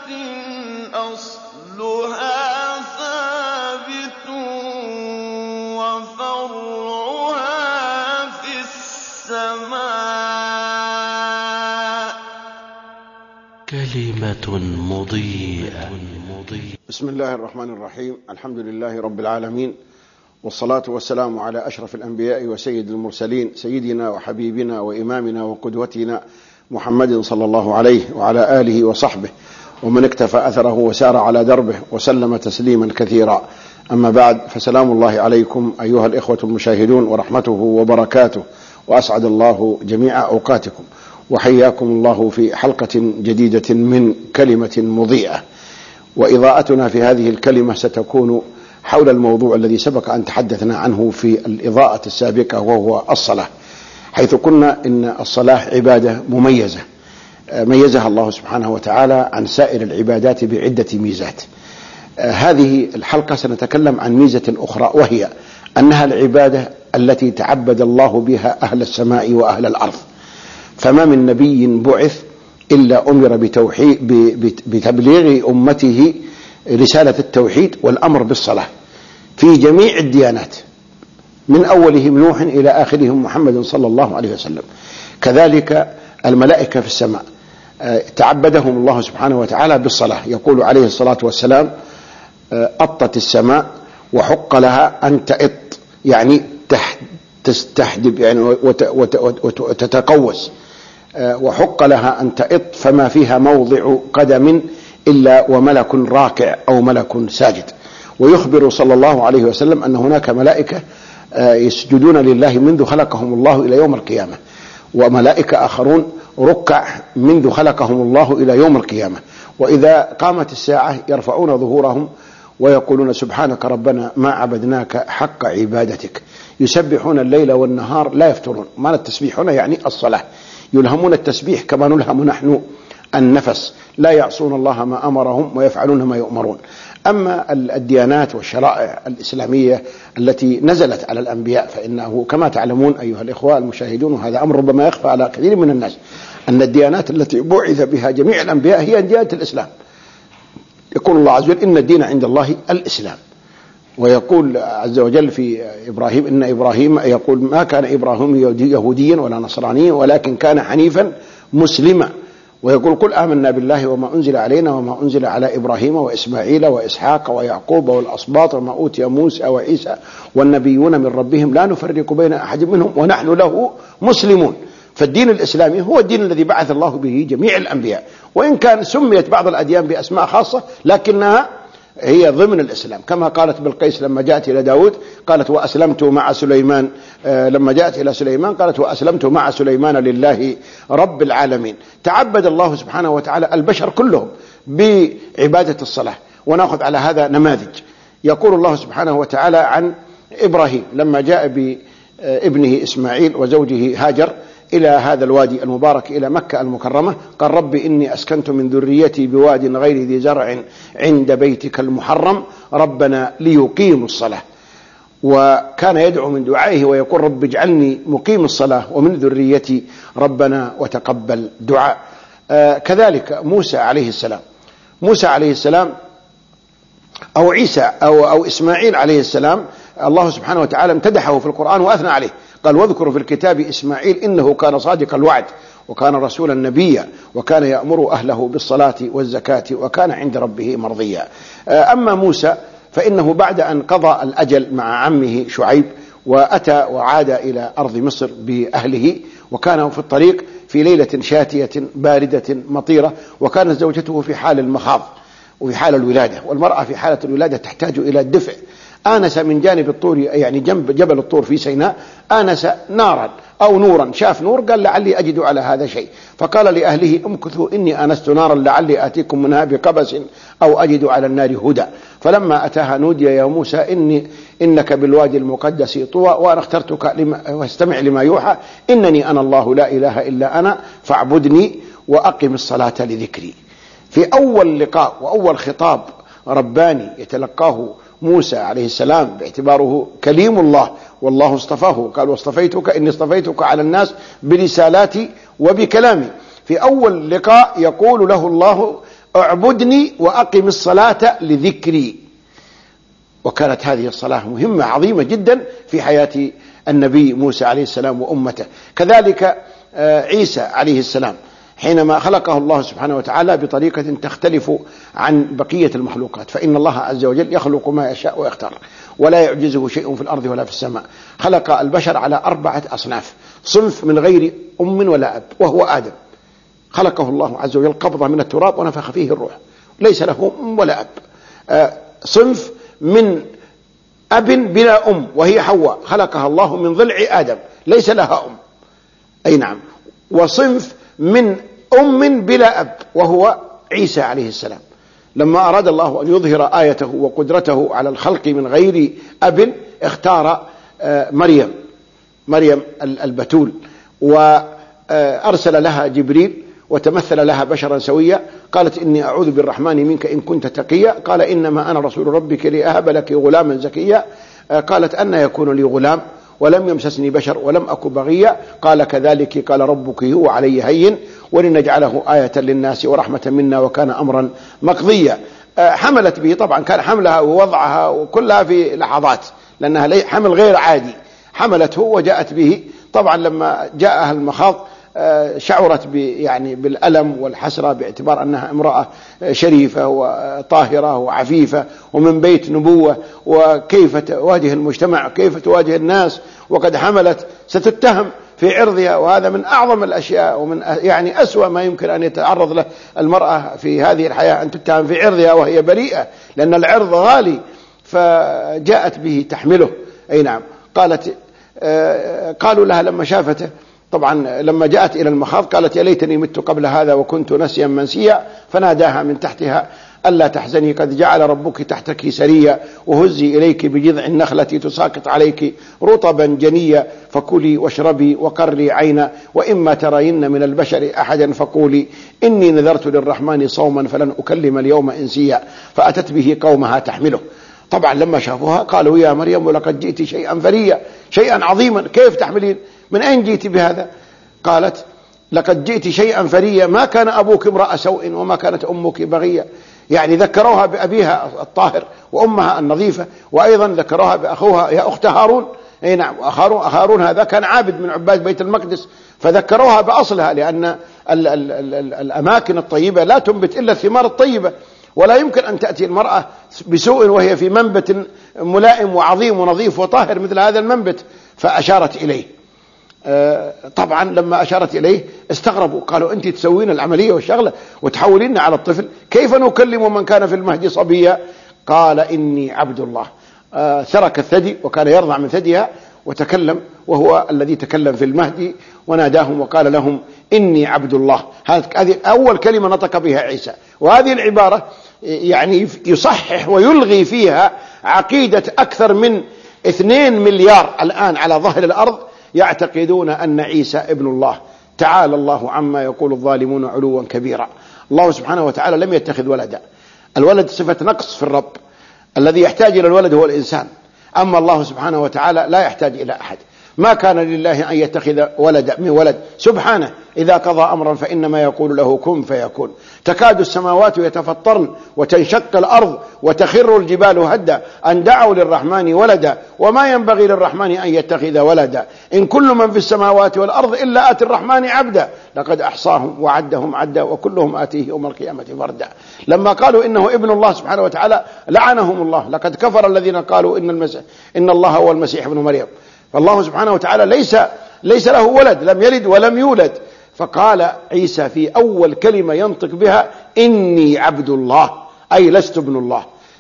أصلها ثابت وفرعها في السماء. كلمة مضيئة. بسم الله الرحمن الرحيم. الحمد لله رب العالمين، والصلاة والسلام على أشرف الأنبياء وسيد المرسلين، سيدنا وحبيبنا وإمامنا وقدوتنا محمد صلى الله عليه وعلى آله وصحبه ومن اكتفى أثره وسار على دربه وسلم تسليما كثيرا. أما بعد، فسلام الله عليكم أيها الإخوة المشاهدون ورحمته وبركاته، وأسعد الله جميع أوقاتكم، وحياكم الله في حلقة جديدة من كلمة مضيئة. وإضاءتنا في هذه الكلمة ستكون حول الموضوع الذي سبق أن تحدثنا عنه في الإضاءة السابقة، وهو الصلاة، حيث قلنا إن الصلاة عبادة مميزة ميزها الله سبحانه وتعالى عن سائر العبادات بعدة ميزات. هذه الحلقة سنتكلم عن ميزة أخرى، وهي أنها العبادة التي تعبد الله بها أهل السماء وأهل الأرض. فما من نبي بعث إلا أمر بتبليغ أمته رسالة التوحيد والأمر بالصلاة في جميع الديانات، من أولهم نوح إلى آخرهم محمد صلى الله عليه وسلم. كذلك الملائكة في السماء تعبدهم الله سبحانه وتعالى بالصلاة. يقول عليه الصلاة والسلام: أطت السماء وحق لها أن تأط، يعني تستحدب يعني وتتقوس، وحق لها أن تأط فما فيها موضع قدم إلا وملك راكع أو ملك ساجد. ويخبر صلى الله عليه وسلم أن هناك ملائكة يسجدون لله منذ خلقهم الله إلى يوم القيامة، وملائكة آخرون ركع منذ خلقهم الله إلى يوم القيامة. وإذا قامت الساعة يرفعون ظهورهم ويقولون: سبحانك ربنا ما عبدناك حق عبادتك. يسبحون الليل والنهار لا يفترون. معنى التسبيح هنا يعني الصلاة. يلهمون التسبيح كما نلهم نحن النفس، لا يعصون الله ما أمرهم ويفعلون ما يؤمرون. أما الديانات والشرائع الإسلامية التي نزلت على الأنبياء، فإنه كما تعلمون أيها الإخوة المشاهدون، وهذا أمر ربما يخفى على كثير من الناس، أن الديانات التي بعث بها جميع الأنبياء هي ديانة الإسلام. يقول الله عز وجل: إن الدين عند الله الإسلام. ويقول عز وجل في إبراهيم: إن إبراهيم، يقول: ما كان إبراهيم يهوديا ولا نصرانيا ولكن كان حنيفا مسلما. ويقول: قل آمنا بالله وما أنزل علينا وما أنزل على إبراهيم وإسماعيل وإسحاق ويعقوب والأسباط وما أوتي موسى وعيسى والنبيون من ربهم لا نفرق بين أحد منهم ونحن له مسلمون. فالدين الإسلامي هو الدين الذي بعث الله به جميع الأنبياء، وإن كان سميت بعض الأديان بأسماء خاصة لكنها هي ضمن الإسلام، كما قالت بلقيس لما جاءت إلى داود قالت: وأسلمت مع سليمان. لما جاءت إلى سليمان قالت: وأسلمت مع سليمان لله رب العالمين. تعبد الله سبحانه وتعالى البشر كلهم بعبادة الصلاة. ونأخذ على هذا نماذج. يقول الله سبحانه وتعالى عن إبراهيم لما جاء بابنه إسماعيل وزوجه هاجر إلى هذا الوادي المبارك إلى مكة المكرمة، قال: رب إني أسكنت من ذريتي بواد غير ذي زرع عند بيتك المحرم ربنا ليقيموا الصلاة. وكان يدعو من دعائه ويقول: رب اجعلني مقيم الصلاة ومن ذريتي ربنا وتقبل دعاء. كذلك موسى عليه السلام أو عيسى أو إسماعيل عليه السلام، الله سبحانه وتعالى امتدحه في القرآن وأثنى عليه. قال: واذكروا في الكتاب إسماعيل إنه كان صادق الوعد وكان رسولا نبيا وكان يأمر أهله بالصلاة والزكاة وكان عند ربه مرضيا. أما موسى فإنه بعد أن قضى الأجل مع عمه شعيب وأتى وعاد إلى أرض مصر بأهله، وكان في الطريق في ليلة شاتية باردة مطيرة، وكانت زوجته في حال المخاض وفي حال الولادة، والمرأة في حالة الولادة تحتاج إلى الدفء. آنس من جانب الطور، يعني جنب جبل الطور في سيناء، آنس نارا أو نورا، شاف نور قال: لعلي أجد على هذا شيء. فقال لأهله: امكثوا إني آنست نارا لعلي آتيكم منها بقبس أو أجد على النار هدى. فلما أتاها نودي: يا موسى إنك بالوادي المقدس طوى وأنا اخترتك واستمع لما يوحى إنني أنا الله لا إله إلا أنا فاعبدني وأقم الصلاة لذكري. في أول لقاء وأول خطاب رباني يتلقاه موسى عليه السلام باعتباره كليم الله والله اصطفاه، قال: واصطفيتك إني اصطفيتك على الناس برسالاتي وبكلامي. في أول لقاء يقول له الله: اعبدني وأقم الصلاة لذكري. وكانت هذه الصلاة مهمة عظيمة جدا في حياة النبي موسى عليه السلام وأمته. كذلك عيسى عليه السلام حينما خلقه الله سبحانه وتعالى بطريقة تختلف عن بقية المخلوقات، فإن الله عز وجل يخلق ما يشاء ويختار ولا يعجزه شيء في الأرض ولا في السماء. خلق البشر على 4 أصناف: صنف من غير أم ولا أب وهو آدم، خلقه الله عز وجل قبضة من التراب ونفخ فيه الروح، ليس له أم ولا أب. صنف من أب بلا أم وهي حواء، خلقها الله من ضلع آدم، ليس لها أم. أي نعم. وصنف من أم بلا أب وهو عيسى عليه السلام. لما أراد الله أن يظهر آيته وقدرته على الخلق من غير أب اختار مريم البتول، وأرسل لها جبريل وتمثل لها بشرا سويا. قالت إني أعوذ بالرحمن منك إن كنت تقيا. قال إنما أنا رسول ربك لأهب لك غلاما زكيا. قالت أن يكون لي غلام ولم يمسسني بشر ولم أك بغيا. قال كذلك قال ربك هو علي هين ولنجعله آية للناس ورحمة منا وكان أمرا مقضيا. حملت به، طبعا كان حملها ووضعها وكلها في لحظات، لأنها حمل غير عادي. حملته وجاءت به. طبعا لما جاءها المخاض شعرت يعني بالألم والحسرة، باعتبار أنها امرأة شريفة وطاهرة وعفيفة ومن بيت نبوة، وكيف تواجه المجتمع، كيف تواجه الناس وقد حملت، ستتهم في عرضها. وهذا من أعظم الأشياء ومن يعني أسوأ ما يمكن أن يتعرض له المرأة في هذه الحياة، أن تتهم في عرضها وهي بريئة، لأن العرض غالي. فجاءت به تحمله. أي نعم. قالوا لها لما شافته، طبعا لما جاءت إلى المخاض قالت يا ليتني مت قبل هذا وكنت نسيا منسيا. فناداها من تحتها ألا تحزني قد جعل ربك تحتك سريا وهزي إليك بجذع النخلة تساقط عليك رطبا جنيا فكلي واشربي وقري عينا وإما ترين من البشر أحدا فقولي إني نذرت للرحمن صوما فلن أكلم اليوم إنسيا. فأتت به قومها تحمله. طبعا لما شافوها قالوا يا مريم لقد جئت شيئا فريا، شيئا عظيما، كيف تحملين؟ من أين جئت بهذا؟ قالت لقد جئت شيئا فريا، ما كان أبوك امرأ سوء وما كانت أمك بغية. يعني ذكروها بأبيها الطاهر وأمها النظيفة، وأيضا ذكروها بأخوها يا أخت هارون. أي نعم. هارون هذا كان عابد من عباد بيت المقدس، فذكروها بأصلها، لأن الأماكن الطيبة لا تنبت إلا الثمار الطيبة، ولا يمكن أن تأتي المرأة بسوء وهي في منبت ملائم وعظيم ونظيف وطاهر مثل هذا المنبت. فأشارت إليه. طبعا لما أشارت إليه استغربوا، قالوا أنت تسوين العملية والشغلة وتحولين على الطفل، كيف نكلم من كان في المهد صبيا؟ قال إني عبد الله. ترك الثدي وكان يرضع من ثديها وتكلم، وهو الذي تكلم في المهد وناداهم وقال لهم إني عبد الله. هذه أول كلمة نطق بها عيسى. وهذه العبارة يعني يصحح ويلغي فيها عقيدة أكثر من 2 مليار الآن على ظهر الأرض يعتقدون أن عيسى ابن الله. تعالى الله عما يقول الظالمون علوا كبيرا. الله سبحانه وتعالى لم يتخذ ولدا. الولد صفة نقص في الرب، الذي يحتاج إلى الولد هو الإنسان، أما الله سبحانه وتعالى لا يحتاج إلى أحد. ما كان لله أن يتخذ من ولد، سبحانه، إذا قضى أمرا فإنما يقول له كن فيكون. تكاد السماوات يتفطرن وتنشق الأرض وتخر الجبال هدا أن دعوا للرحمن ولدا وما ينبغي للرحمن أن يتخذ ولدا إن كل من في السماوات والأرض إلا آتي الرحمن عبدا لقد أحصاهم وعدهم عدا وكلهم آتيه يوم القيامة فردا. لما قالوا إنه ابن الله سبحانه وتعالى لعنهم الله. لقد كفر الذين قالوا إن الله هو المسيح ابن مريم. فالله سبحانه وتعالى ليس له ولد، لم يلد ولم يولد. فقال عيسى في أول كلمة ينطق بها إني عبد الله، أي لست ابن الله.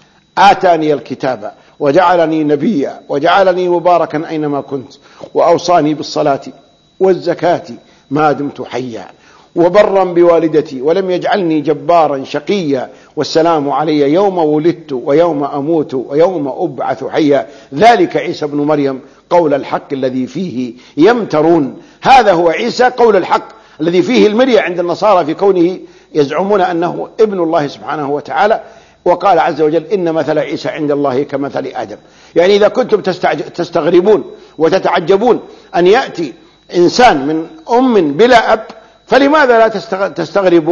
آتاني الكتاب وجعلني نبيا وجعلني مباركا أينما كنت وأوصاني بالصلاة والزكاة ما دمت حيا وبرا بوالدتي ولم يجعلني جبارا شقيا والسلام علي يوم ولدت ويوم أموت ويوم أبعث حيا ذلك عيسى ابن مريم قول الحق الذي فيه يمترون. هذا هو عيسى قول الحق الذي فيه المرية عند النصارى في كونه يزعمون أنه ابن الله سبحانه وتعالى. وقال عز وجل إن مثل عيسى عند الله كمثل آدم. يعني إذا كنتم تستغربون وتتعجبون أن يأتي إنسان من أم بلا أب، فلماذا لا تستغربون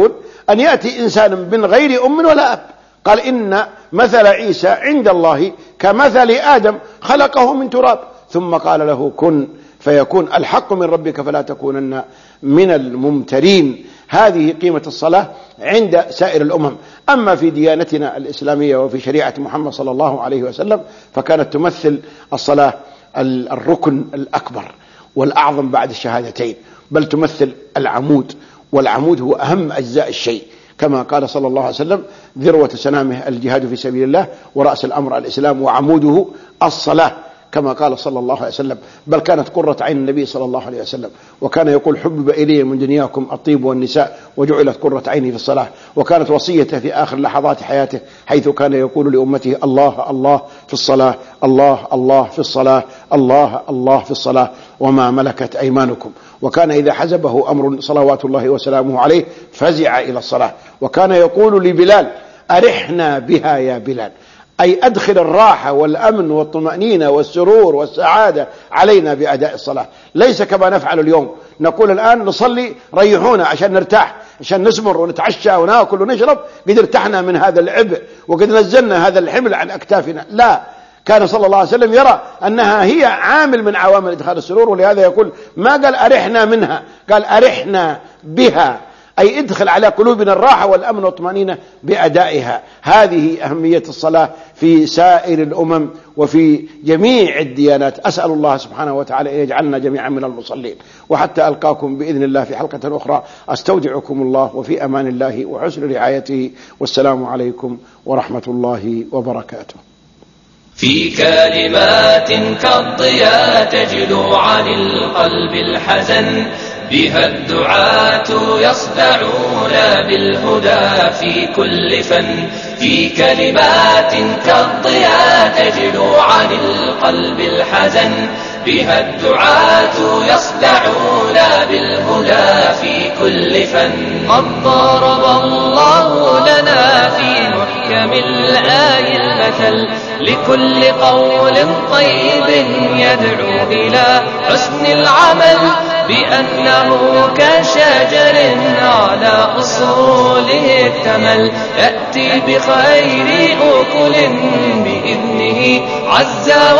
أن يأتي إنسان من غير أم ولا أب. قال إن مثل عيسى عند الله كمثل آدم خلقه من تراب ثم قال له كن فيكون. الحق من ربك فلا تكونن من الممترين. هذه قيمة الصلاة عند سائر الأمم. أما في ديانتنا الإسلامية وفي شريعة محمد صلى الله عليه وسلم فكانت تمثل الصلاة الركن الأكبر والأعظم بعد الشهادتين، بل تمثل العمود، والعمود هو أهم أجزاء الشيء، كما قال صلى الله عليه وسلم ذروة سنامه الجهاد في سبيل الله ورأس الأمر الإسلام وعموده الصلاة، كما قال صلى الله عليه وسلم. بل كانت قرة عين النبي صلى الله عليه وسلم، وكان يقول حبب إلي من دنياكم الطيب والنساء وجعلت قرة عيني في الصلاة. وكانت وصيته في آخر لحظات حياته حيث كان يقول لأمته الله الله في الصلاة، الله الله في الصلاة، الله الله في الصلاة وما ملكت أيمانكم. وكان إذا حزبه أمر صلوات الله وسلامه عليه فزع إلى الصلاة. وكان يقول لبلال أرحنا بها يا بلال، أي أدخل الراحة والأمن والطمأنينة والسرور والسعادة علينا بأداء الصلاة، ليس كما نفعل اليوم. نقول الآن نصلي ريحونا عشان نرتاح، عشان نسمر ونتعشى ونأكل ونشرب، قد ارتحنا من هذا العبء وقد نزلنا هذا الحمل عن أكتافنا. لا، كان صلى الله عليه وسلم يرى أنها هي عامل من عوامل إدخال السرور، ولهذا يقول ما قال أرحنا منها، قال أرحنا بها، أي ادخل على قلوبنا الراحة والأمن والطمأنينة بأدائها. هذه أهمية الصلاة في سائر الأمم وفي جميع الديانات. أسأل الله سبحانه وتعالى أن يجعلنا جميعا من المصلين. وحتى ألقاكم بإذن الله في حلقة أخرى أستودعكم الله وفي أمان الله وحسن رعايته، والسلام عليكم ورحمة الله وبركاته. في كلمات كالضياء تجلو عن القلب الحزن، بها الدعاة يصدعون بالهدى في كل فن. في كلمات كالضياء تجلو عن القلب الحزن، بها الدعاة يصدعون بالهدى في كل فن. قد ضرب الله لنا في محكم الآي المثل، لكل قول طيب يدعو إلى حسن العمل، بأنه كشجر على أصوله اكتمل، يأتي بخير أكل بإذنه عز وجل.